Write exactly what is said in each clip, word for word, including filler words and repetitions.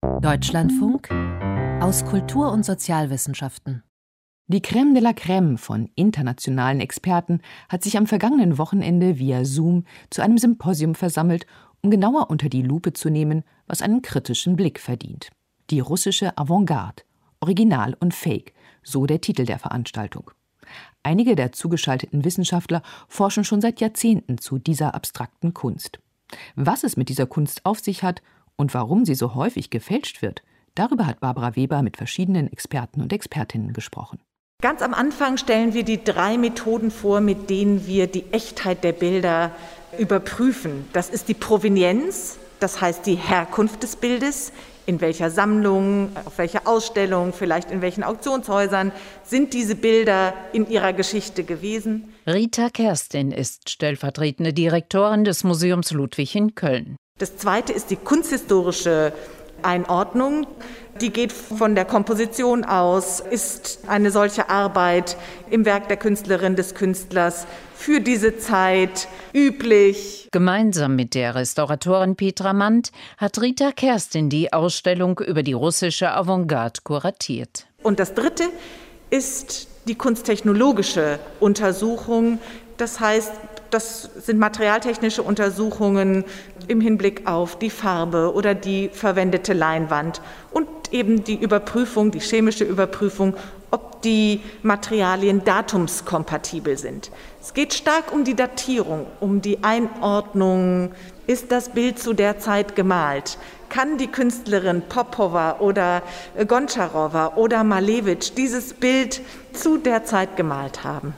Deutschlandfunk aus Kultur- und Sozialwissenschaften. Die Crème de la Crème von internationalen Experten hat sich am vergangenen Wochenende via Zoom zu einem Symposium versammelt, um genauer unter die Lupe zu nehmen, was einen kritischen Blick verdient. Die russische Avantgarde, Original und Fake, so der Titel der Veranstaltung. Einige der zugeschalteten Wissenschaftler forschen schon seit Jahrzehnten zu dieser abstrakten Kunst. Was es mit dieser Kunst auf sich hat und warum sie so häufig gefälscht wird, darüber hat Barbara Weber mit verschiedenen Experten und Expertinnen gesprochen. Ganz am Anfang stellen wir die drei Methoden vor, mit denen wir die Echtheit der Bilder überprüfen. Das ist die Provenienz, das heißt die Herkunft des Bildes. In welcher Sammlung, auf welcher Ausstellung, vielleicht in welchen Auktionshäusern sind diese Bilder in ihrer Geschichte gewesen? Rita Kerstin ist stellvertretende Direktorin des Museums Ludwig in Köln. Das zweite ist die kunsthistorische Einordnung. Die geht von der Komposition aus. Ist eine solche Arbeit im Werk der Künstlerin, des Künstlers für diese Zeit üblich? Gemeinsam mit der Restauratorin Petra Mandt hat Rita Kerstin die Ausstellung über die russische Avantgarde kuratiert. Und das dritte ist die kunsttechnologische Untersuchung. Das heißt, das sind materialtechnische Untersuchungen im Hinblick auf die Farbe oder die verwendete Leinwand und eben die Überprüfung, die chemische Überprüfung, ob die Materialien datumskompatibel sind. Es geht stark um die Datierung, um die Einordnung. Ist das Bild zu der Zeit gemalt? Kann die Künstlerin Popova oder Gontscharowa oder Malevich dieses Bild zu der Zeit gemalt haben?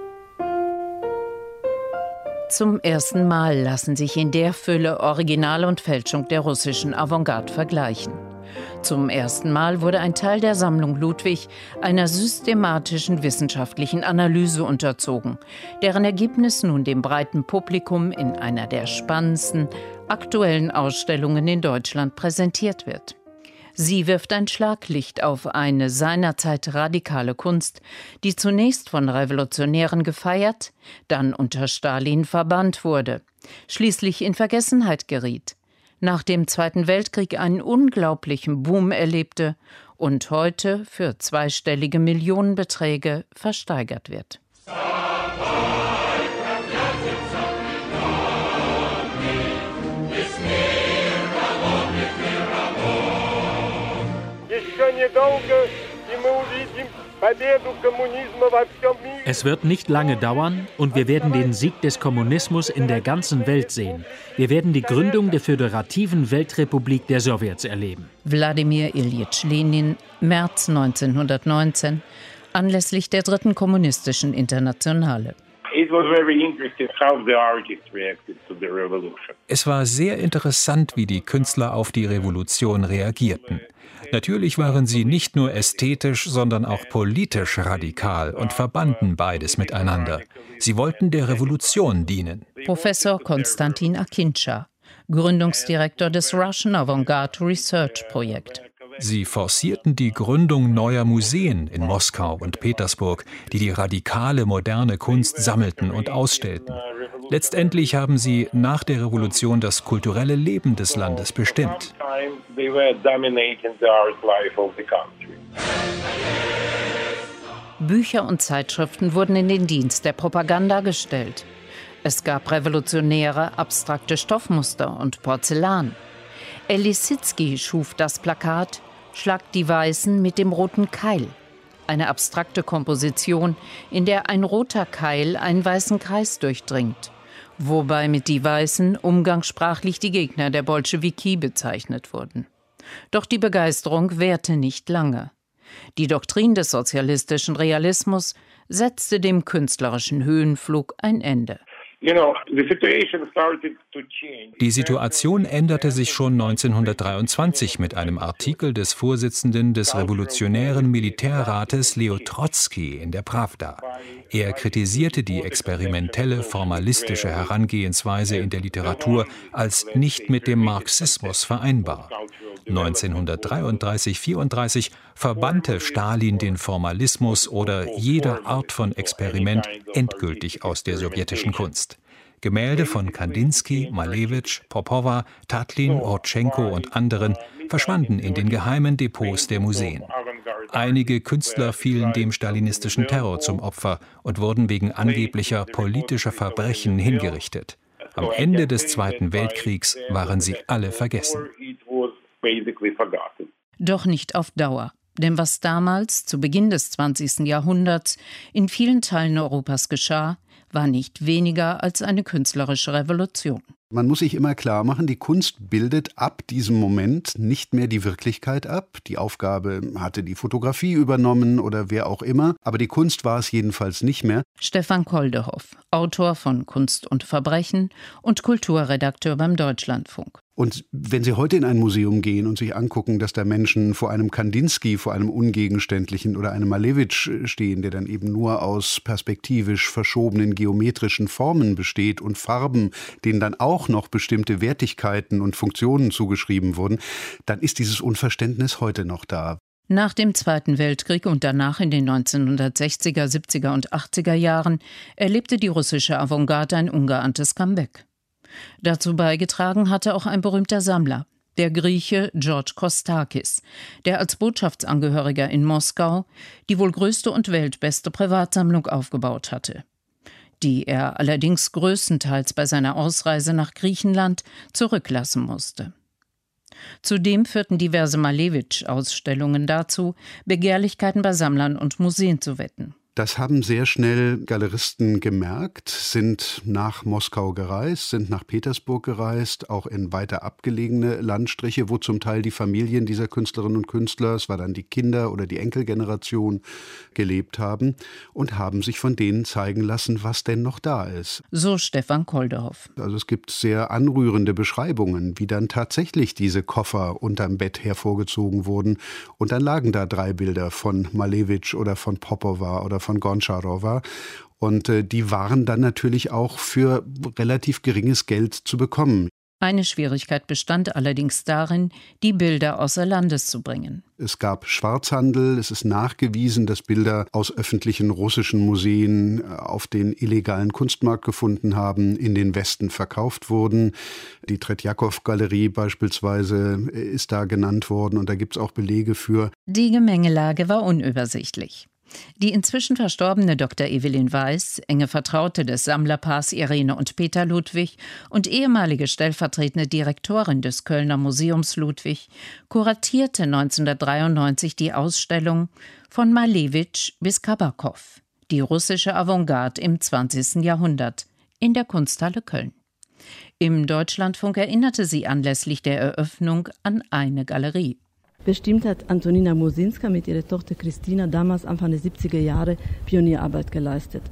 Zum ersten Mal lassen sich in der Fülle Original und Fälschung der russischen Avantgarde vergleichen. Zum ersten Mal wurde ein Teil der Sammlung Ludwig einer systematischen wissenschaftlichen Analyse unterzogen, deren Ergebnis nun dem breiten Publikum in einer der spannendsten aktuellen Ausstellungen in Deutschland präsentiert wird. Sie wirft ein Schlaglicht auf eine seinerzeit radikale Kunst, die zunächst von Revolutionären gefeiert, dann unter Stalin verbannt wurde, schließlich in Vergessenheit geriet, nach dem Zweiten Weltkrieg einen unglaublichen Boom erlebte und heute für zweistellige Millionenbeträge versteigert wird. Es wird nicht lange dauern und wir werden den Sieg des Kommunismus in der ganzen Welt sehen. Wir werden die Gründung der föderativen Weltrepublik der Sowjets erleben. Wladimir Iljitsch Lenin, März neunzehnhundertneunzehn, anlässlich der dritten kommunistischen Internationale. Es war sehr interessant, wie die Künstler auf die Revolution reagierten. Natürlich waren sie nicht nur ästhetisch, sondern auch politisch radikal und verbanden beides miteinander. Sie wollten der Revolution dienen. Professor Konstantin Akintscha, Gründungsdirektor des Russian Avantgarde Research Projekt. Sie forcierten die Gründung neuer Museen in Moskau und Petersburg, die die radikale moderne Kunst sammelten und ausstellten. Letztendlich haben sie nach der Revolution das kulturelle Leben des Landes bestimmt. Bücher und Zeitschriften wurden in den Dienst der Propaganda gestellt. Es gab revolutionäre, abstrakte Stoffmuster und Porzellan. El Lissitzky schuf das Plakat »Schlag die Weißen mit dem roten Keil«, eine abstrakte Komposition, in der ein roter Keil einen weißen Kreis durchdringt, wobei mit die Weißen umgangssprachlich die Gegner der Bolschewiki bezeichnet wurden. Doch die Begeisterung währte nicht lange. Die Doktrin des sozialistischen Realismus setzte dem künstlerischen Höhenflug ein Ende. Die Situation änderte sich schon neunzehnhundertdreiundzwanzig mit einem Artikel des Vorsitzenden des Revolutionären Militärrates Leo Trotzki in der Prawda. Er kritisierte die experimentelle, formalistische Herangehensweise in der Literatur als nicht mit dem Marxismus vereinbar. neunzehnhundertdreiunddreißig vierunddreißig verbannte Stalin den Formalismus oder jede Art von Experiment endgültig aus der sowjetischen Kunst. Gemälde von Kandinsky, Malevich, Popova, Tatlin, Rodchenko und anderen verschwanden in den geheimen Depots der Museen. Einige Künstler fielen dem stalinistischen Terror zum Opfer und wurden wegen angeblicher politischer Verbrechen hingerichtet. Am Ende des Zweiten Weltkriegs waren sie alle vergessen. Doch nicht auf Dauer. Denn was damals, zu Beginn des zwanzigsten Jahrhunderts, in vielen Teilen Europas geschah, war nicht weniger als eine künstlerische Revolution. Man muss sich immer klar machen, die Kunst bildet ab diesem Moment nicht mehr die Wirklichkeit ab. Die Aufgabe hatte die Fotografie übernommen oder wer auch immer, aber die Kunst war es jedenfalls nicht mehr. Stefan Koldehoff, Autor von Kunst und Verbrechen und Kulturredakteur beim Deutschlandfunk. Und wenn Sie heute in ein Museum gehen und sich angucken, dass da Menschen vor einem Kandinsky, vor einem Ungegenständlichen oder einem Malevich stehen, der dann eben nur aus perspektivisch verschobenen geometrischen Formen besteht und Farben, denen dann auch noch bestimmte Wertigkeiten und Funktionen zugeschrieben wurden, dann ist dieses Unverständnis heute noch da. Nach dem Zweiten Weltkrieg und danach in den neunzehnhundertsechziger, siebziger und achtziger Jahren erlebte die russische Avantgarde ein ungeahntes Comeback. Dazu beigetragen hatte auch ein berühmter Sammler, der Grieche George Kostakis, der als Botschaftsangehöriger in Moskau die wohl größte und weltbeste Privatsammlung aufgebaut hatte, die er allerdings größtenteils bei seiner Ausreise nach Griechenland zurücklassen musste. Zudem führten diverse Malevich-Ausstellungen dazu, Begehrlichkeiten bei Sammlern und Museen zu wecken. Das haben sehr schnell Galeristen gemerkt, sind nach Moskau gereist, sind nach Petersburg gereist, auch in weiter abgelegene Landstriche, wo zum Teil die Familien dieser Künstlerinnen und Künstler, es war dann die Kinder- oder die Enkelgeneration, gelebt haben und haben sich von denen zeigen lassen, was denn noch da ist. So Stefan Koldehoff. Also es gibt sehr anrührende Beschreibungen, wie dann tatsächlich diese Koffer unterm Bett hervorgezogen wurden und dann lagen da drei Bilder von Malevich oder von Popova oder von Goncharowa. Und äh, die waren dann natürlich auch für relativ geringes Geld zu bekommen. Eine Schwierigkeit bestand allerdings darin, die Bilder außer Landes zu bringen. Es gab Schwarzhandel, es ist nachgewiesen, dass Bilder aus öffentlichen russischen Museen auf den illegalen Kunstmarkt gefunden haben, in den Westen verkauft wurden. Die Tretjakow-Galerie beispielsweise ist da genannt worden und da gibt es auch Belege für. Die Gemengelage war unübersichtlich. Die inzwischen verstorbene Doktor Evelyn Weiß, enge Vertraute des Sammlerpaars Irene und Peter Ludwig und ehemalige stellvertretende Direktorin des Kölner Museums Ludwig, kuratierte neunzehnhundertdreiundneunzig die Ausstellung Von Malevich bis Kabakow, die russische Avantgarde im zwanzigsten Jahrhundert, in der Kunsthalle Köln. Im Deutschlandfunk erinnerte sie anlässlich der Eröffnung an eine Galerie. Bestimmt hat Antonina Mosinska mit ihrer Tochter Christina damals Anfang der siebziger Jahre Pionierarbeit geleistet.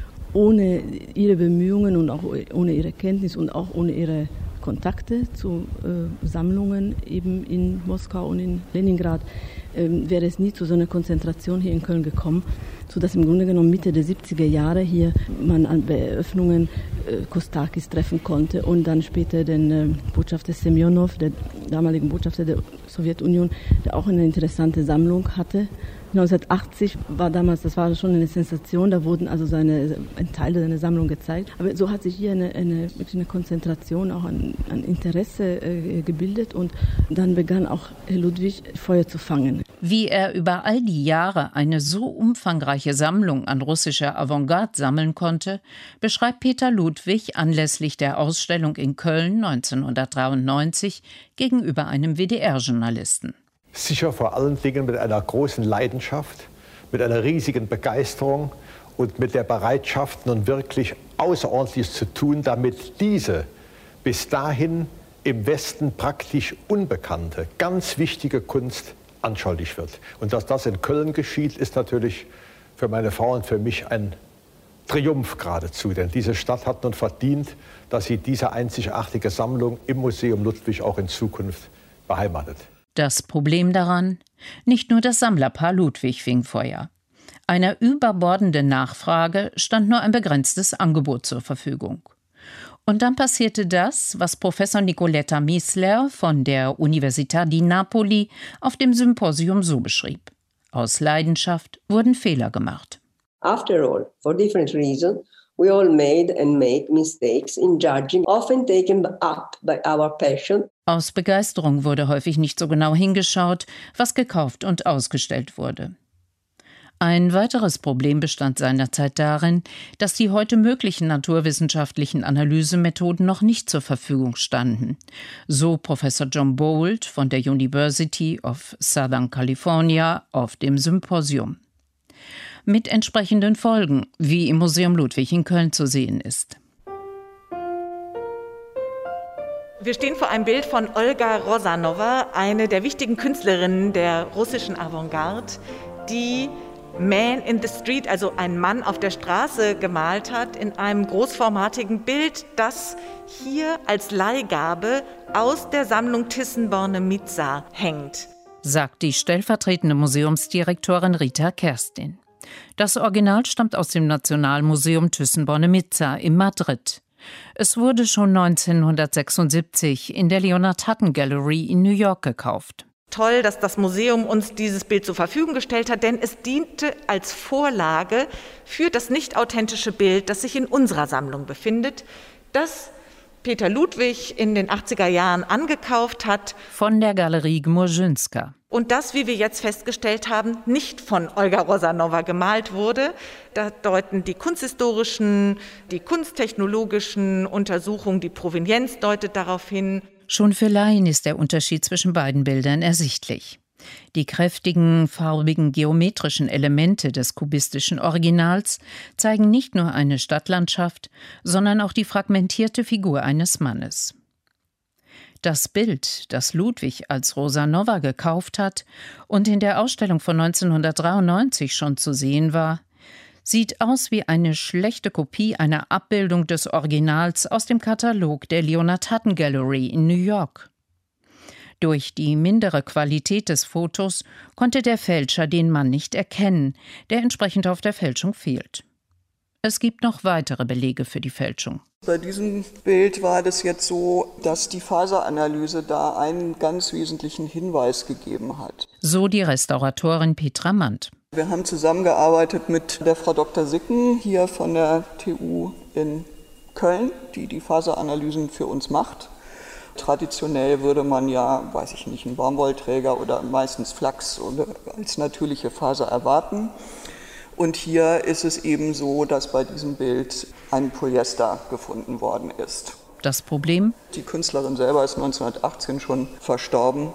Ohne ihre Bemühungen und auch ohne ihre Kenntnis und auch ohne ihre Kontakte zu äh, Sammlungen eben in Moskau und in Leningrad äh, wäre es nie zu so einer Konzentration hier in Köln gekommen, sodass im Grunde genommen Mitte der siebziger Jahre hier man an Eröffnungen äh, Kostakis treffen konnte und dann später den äh, Botschafter Semjonow, der damaligen Botschafter der Sowjetunion, der auch eine interessante Sammlung hatte. neunzehnhundertachtzig war damals, das war schon eine Sensation, da wurden also seine, ein Teil seiner Sammlung gezeigt. Aber so hat sich hier eine, eine, wirklich eine Konzentration, auch an, an Interesse äh, gebildet und dann begann auch Herr Ludwig Feuer zu fangen. Wie er über all die Jahre eine so umfangreiche Sammlung an russischer Avantgarde sammeln konnte, beschreibt Peter Ludwig anlässlich der Ausstellung in Köln neunzehnhundertdreiundneunzig gegenüber einem W D R-Journalisten. Sicher vor allen Dingen mit einer großen Leidenschaft, mit einer riesigen Begeisterung und mit der Bereitschaft, nun wirklich Außerordentliches zu tun, damit diese bis dahin im Westen praktisch unbekannte, ganz wichtige Kunst anschaulich wird. Und dass das in Köln geschieht, ist natürlich für meine Frau und für mich ein Triumph geradezu. Denn diese Stadt hat nun verdient, dass sie diese einzigartige Sammlung im Museum Ludwig auch in Zukunft beheimatet. Das Problem daran? Nicht nur das Sammlerpaar Ludwig fing Feuer. Einer überbordenden Nachfrage stand nur ein begrenztes Angebot zur Verfügung. Und dann passierte das, was Professor Nicoletta Miesler von der Università di Napoli auf dem Symposium so beschrieb. Aus Leidenschaft wurden Fehler gemacht. After all, for different reasons, We all made and make mistakes in judging, often taken up by our passion. Aus Begeisterung wurde häufig nicht so genau hingeschaut, was gekauft und ausgestellt wurde. Ein weiteres Problem bestand seinerzeit darin, dass die heute möglichen naturwissenschaftlichen Analysemethoden noch nicht zur Verfügung standen. So Professor John Bolt von der University of Southern California auf dem Symposium. Mit entsprechenden Folgen, wie im Museum Ludwig in Köln zu sehen ist. Wir stehen vor einem Bild von Olga Rozanova, eine der wichtigen Künstlerinnen der russischen Avantgarde, die Man in the Street, also ein Mann auf der Straße, gemalt hat in einem großformatigen Bild, das hier als Leihgabe aus der Sammlung Thyssen-Bornemisza hängt, sagt die stellvertretende Museumsdirektorin Rita Kerstin. Das Original stammt aus dem Nationalmuseum Thyssen-Bornemisza in Madrid. Es wurde schon neunzehnhundertsechsundsiebzig in der Leonard Hutton Gallery in New York gekauft. Toll, dass das Museum uns dieses Bild zur Verfügung gestellt hat, denn es diente als Vorlage für das nicht authentische Bild, das sich in unserer Sammlung befindet, das Peter Ludwig in den achtziger Jahren angekauft hat. Von der Galerie Gmurczynska. Und das, wie wir jetzt festgestellt haben, nicht von Olga Rozanova gemalt wurde. Da deuten die kunsthistorischen, die kunsttechnologischen Untersuchungen, die Provenienz deutet darauf hin. Schon für Laien ist der Unterschied zwischen beiden Bildern ersichtlich. Die kräftigen, farbigen, geometrischen Elemente des kubistischen Originals zeigen nicht nur eine Stadtlandschaft, sondern auch die fragmentierte Figur eines Mannes. Das Bild, das Ludwig als Rozanova gekauft hat und in der Ausstellung von neunzehnhundertdreiundneunzig schon zu sehen war, sieht aus wie eine schlechte Kopie einer Abbildung des Originals aus dem Katalog der Leonard Hutton Gallery in New York. Durch die mindere Qualität des Fotos konnte der Fälscher den Mann nicht erkennen, der entsprechend auf der Fälschung fehlt. Es gibt noch weitere Belege für die Fälschung. Bei diesem Bild war das jetzt so, dass die Faseranalyse da einen ganz wesentlichen Hinweis gegeben hat. So die Restauratorin Petra Mandt. Wir haben zusammengearbeitet mit der Frau Doktor Sicken hier von der T U in Köln, die die Faseranalysen für uns macht. Traditionell würde man ja, weiß ich nicht, einen Baumwollträger oder meistens Flachs oder als natürliche Faser erwarten. Und hier ist es eben so, dass bei diesem Bild ein Polyester gefunden worden ist. Das Problem? Die Künstlerin selber ist neunzehnhundertachtzehn schon verstorben.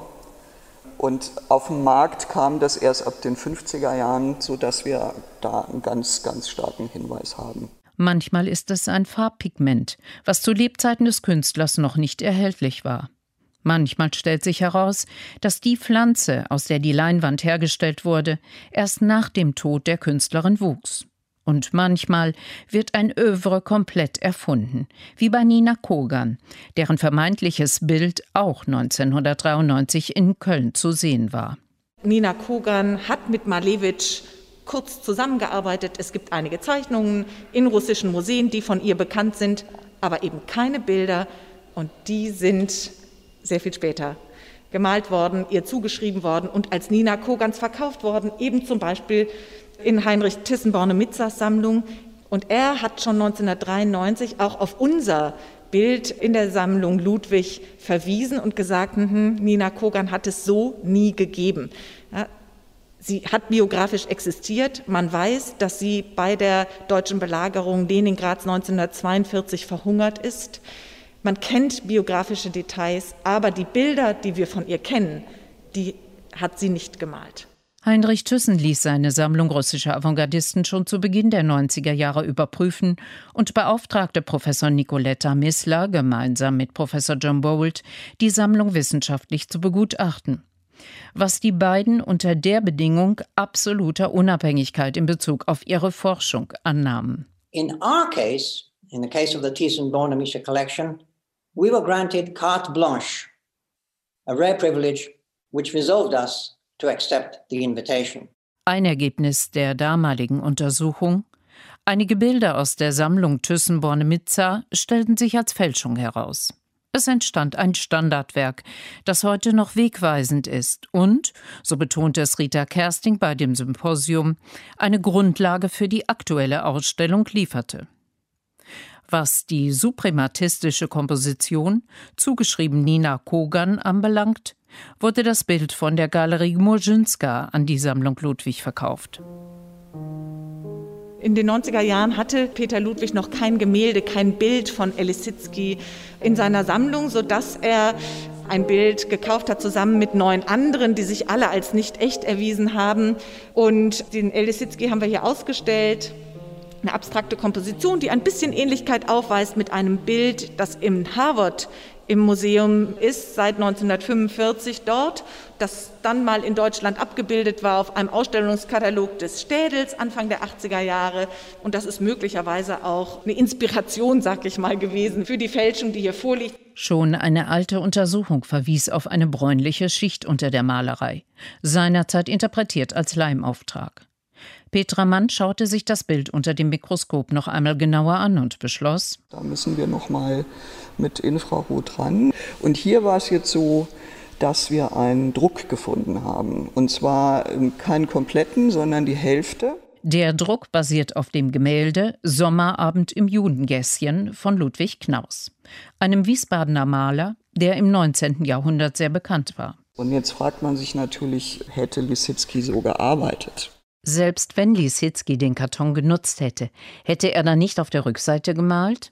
Und auf den Markt kam das erst ab den fünfziger Jahren, sodass wir da einen ganz, ganz starken Hinweis haben. Manchmal ist es ein Farbpigment, was zu Lebzeiten des Künstlers noch nicht erhältlich war. Manchmal stellt sich heraus, dass die Pflanze, aus der die Leinwand hergestellt wurde, erst nach dem Tod der Künstlerin wuchs. Und manchmal wird ein Œuvre komplett erfunden, wie bei Nina Kogan, deren vermeintliches Bild auch neunzehnhundertdreiundneunzig in Köln zu sehen war. Nina Kogan hat mit Malevich kurz zusammengearbeitet. Es gibt einige Zeichnungen in russischen Museen, die von ihr bekannt sind, aber eben keine Bilder. Und die sind sehr viel später gemalt worden, ihr zugeschrieben worden und als Nina Kogans verkauft worden, eben zum Beispiel in Heinrich Thyssen-Bornemitzas Sammlung. Und er hat schon neunzehnhundertdreiundneunzig auch auf unser Bild in der Sammlung Ludwig verwiesen und gesagt, hm, Nina Kogan hat es so nie gegeben. Ja, sie hat biografisch existiert. Man weiß, dass sie bei der deutschen Belagerung Leningrads neunzehnhundertzweiundvierzig verhungert ist. Man kennt biografische Details, aber die Bilder, die wir von ihr kennen, die hat sie nicht gemalt. Heinrich Thyssen ließ seine Sammlung russischer Avantgardisten schon zu Beginn der neunziger Jahre überprüfen und beauftragte Professor Nicoletta Missler gemeinsam mit Professor John Bolt, die Sammlung wissenschaftlich zu begutachten. Was die beiden unter der Bedingung absoluter Unabhängigkeit in Bezug auf ihre Forschung annahmen. In our case, in the case of the Thyssen-Bornemisza collection, we were granted carte blanche, a rare privilege which resolved us to accept the invitation. Ein Ergebnis der damaligen Untersuchung: Einige Bilder aus der Sammlung Thyssen-Bornemisza stellten sich als Fälschung heraus. Es entstand ein Standardwerk, das heute noch wegweisend ist und, so betonte es Rita Kersting bei dem Symposium, eine Grundlage für die aktuelle Ausstellung lieferte. Was die suprematistische Komposition, zugeschrieben Nina Kogan, anbelangt, wurde das Bild von der Galerie Murzinska an die Sammlung Ludwig verkauft. In den neunziger Jahren hatte Peter Ludwig noch kein Gemälde, kein Bild von El-Lissitzky in seiner Sammlung, sodass er ein Bild gekauft hat, zusammen mit neun anderen, die sich alle als nicht echt erwiesen haben. Und den El-Lissitzky haben wir hier ausgestellt. Eine abstrakte Komposition, die ein bisschen Ähnlichkeit aufweist mit einem Bild, das im Harvard im Museum ist, seit neunzehnhundertfünfundvierzig dort, das dann mal in Deutschland abgebildet war auf einem Ausstellungskatalog des Städels Anfang der achtziger Jahre. Und das ist möglicherweise auch eine Inspiration, sag ich mal, gewesen für die Fälschung, die hier vorliegt. Schon eine alte Untersuchung verwies auf eine bräunliche Schicht unter der Malerei, seinerzeit interpretiert als Leimauftrag. Petra Mann schaute sich das Bild unter dem Mikroskop noch einmal genauer an und beschloss: Da müssen wir noch mal mit Infrarot ran. Und hier war es jetzt so, dass wir einen Druck gefunden haben. Und zwar keinen kompletten, sondern die Hälfte. Der Druck basiert auf dem Gemälde Sommerabend im Judengässchen von Ludwig Knaus, einem Wiesbadener Maler, der im neunzehnten Jahrhundert sehr bekannt war. Und jetzt fragt man sich natürlich, hätte Lissitzky so gearbeitet? Selbst wenn Lissitzky den Karton genutzt hätte, hätte er dann nicht auf der Rückseite gemalt?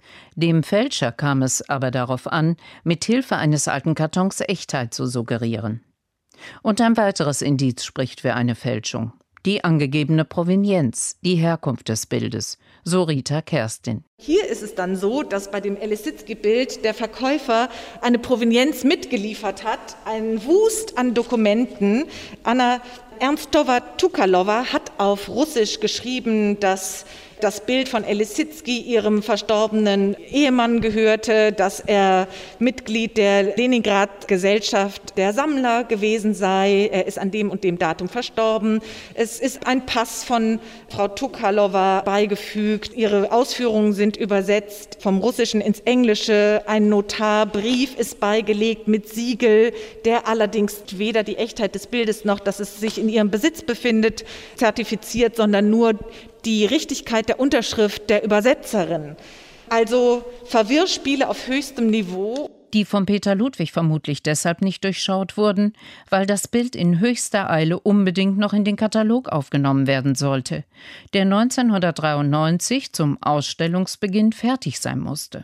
Dem Fälscher kam es aber darauf an, mit Hilfe eines alten Kartons Echtheit zu suggerieren. Und ein weiteres Indiz spricht für eine Fälschung: die angegebene Provenienz, die Herkunft des Bildes, so Rita Kerstin. Hier ist es dann so, dass bei dem El-Lissitzky-Bild der Verkäufer eine Provenienz mitgeliefert hat, einen Wust an Dokumenten. Anna Ernstowa-Tukalova hat auf Russisch geschrieben, dass das Bild von El-Lissitzky ihrem verstorbenen Ehemann gehörte, dass er Mitglied der Leningrad-Gesellschaft der Sammler gewesen sei. Er ist an dem und dem Datum verstorben. Es ist ein Pass von Frau Tukalova beigefügt. Ihre Ausführungen sind übersetzt vom Russischen ins Englische. Ein Notarbrief ist beigelegt mit Siegel, der allerdings weder die Echtheit des Bildes noch, dass es sich in ihrem Besitz befindet, zertifiziert, sondern nur die Richtigkeit der Unterschrift der Übersetzerin. Also Verwirrspiele auf höchstem Niveau. Die von Peter Ludwig vermutlich deshalb nicht durchschaut wurden, weil das Bild in höchster Eile unbedingt noch in den Katalog aufgenommen werden sollte, der neunzehnhundertdreiundneunzig zum Ausstellungsbeginn fertig sein musste.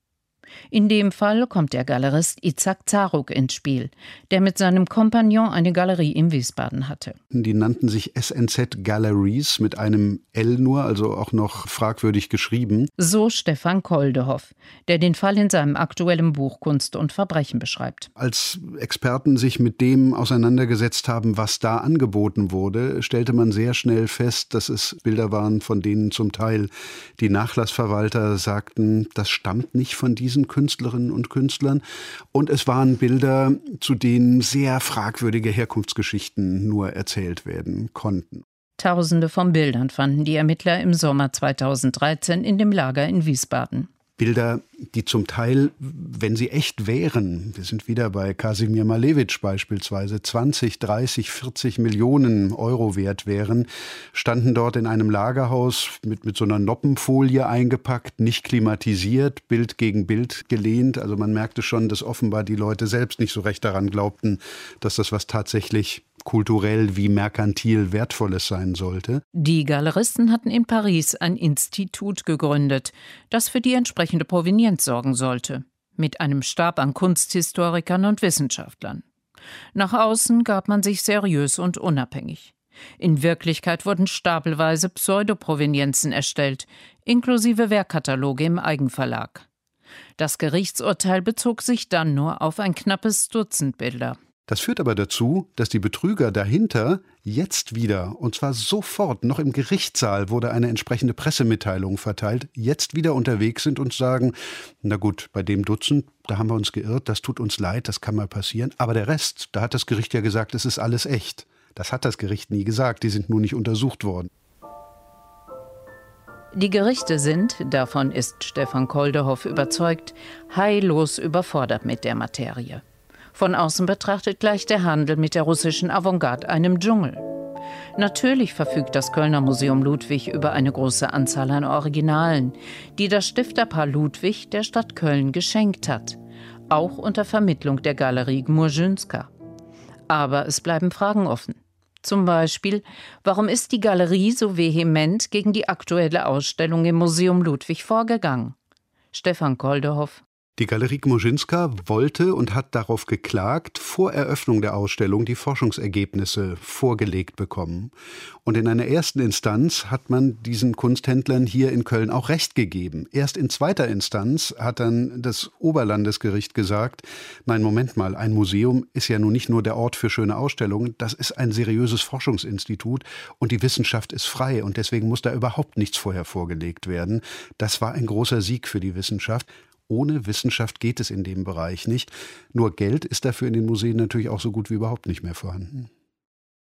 In dem Fall kommt der Galerist Itzhak Zaruk ins Spiel, der mit seinem Kompagnon eine Galerie in Wiesbaden hatte. Die nannten sich S N Z Galleries mit einem L nur, also auch noch fragwürdig geschrieben. So Stefan Koldehoff, der den Fall in seinem aktuellen Buch Kunst und Verbrechen beschreibt. Als Experten sich mit dem auseinandergesetzt haben, was da angeboten wurde, stellte man sehr schnell fest, dass es Bilder waren, von denen zum Teil die Nachlassverwalter sagten, das stammt nicht von diesen Künstlerinnen und Künstlern. Und es waren Bilder, zu denen sehr fragwürdige Herkunftsgeschichten nur erzählt werden konnten. Tausende von Bildern fanden die Ermittler im Sommer zweitausenddreizehn in dem Lager in Wiesbaden. Bilder, die zum Teil, wenn sie echt wären, wir sind wieder bei Kasimir Malewitsch beispielsweise, zwanzig, dreißig, vierzig Millionen Euro wert wären, standen dort in einem Lagerhaus mit, mit so einer Noppenfolie eingepackt, nicht klimatisiert, Bild gegen Bild gelehnt. Also man merkte schon, dass offenbar die Leute selbst nicht so recht daran glaubten, dass das was tatsächlich kulturell wie merkantil Wertvolles sein sollte. Die Galeristen hatten in Paris ein Institut gegründet, das für die entsprechende Provenienz sorgen sollte, mit einem Stab an Kunsthistorikern und Wissenschaftlern. Nach außen gab man sich seriös und unabhängig. In Wirklichkeit wurden stapelweise Pseudoprovenienzen erstellt, inklusive Werkkataloge im Eigenverlag. Das Gerichtsurteil bezog sich dann nur auf ein knappes Dutzend Bilder. Das führt aber dazu, dass die Betrüger dahinter jetzt wieder, und zwar sofort, noch im Gerichtssaal wurde eine entsprechende Pressemitteilung verteilt, jetzt wieder unterwegs sind und sagen, na gut, bei dem Dutzend, da haben wir uns geirrt, das tut uns leid, das kann mal passieren. Aber der Rest, da hat das Gericht ja gesagt, es ist alles echt. Das hat das Gericht nie gesagt, die sind nur nicht untersucht worden. Die Gerichte sind, davon ist Stefan Koldehoff überzeugt, heillos überfordert mit der Materie. Von außen betrachtet gleicht der Handel mit der russischen Avantgarde einem Dschungel. Natürlich verfügt das Kölner Museum Ludwig über eine große Anzahl an Originalen, die das Stifterpaar Ludwig der Stadt Köln geschenkt hat, auch unter Vermittlung der Galerie Gmurzyńska. Aber es bleiben Fragen offen. Zum Beispiel, warum ist die Galerie so vehement gegen die aktuelle Ausstellung im Museum Ludwig vorgegangen? Stefan Koldehoff. Die Galerie Gmurzyńska wollte und hat darauf geklagt, vor Eröffnung der Ausstellung die Forschungsergebnisse vorgelegt bekommen. Und in einer ersten Instanz hat man diesen Kunsthändlern hier in Köln auch Recht gegeben. Erst in zweiter Instanz hat dann das Oberlandesgericht gesagt, nein, Moment mal, ein Museum ist ja nun nicht nur der Ort für schöne Ausstellungen, das ist ein seriöses Forschungsinstitut und die Wissenschaft ist frei und deswegen muss da überhaupt nichts vorher vorgelegt werden. Das war ein großer Sieg für die Wissenschaft. Ohne Wissenschaft geht es in dem Bereich nicht. Nur Geld ist dafür in den Museen natürlich auch so gut wie überhaupt nicht mehr vorhanden.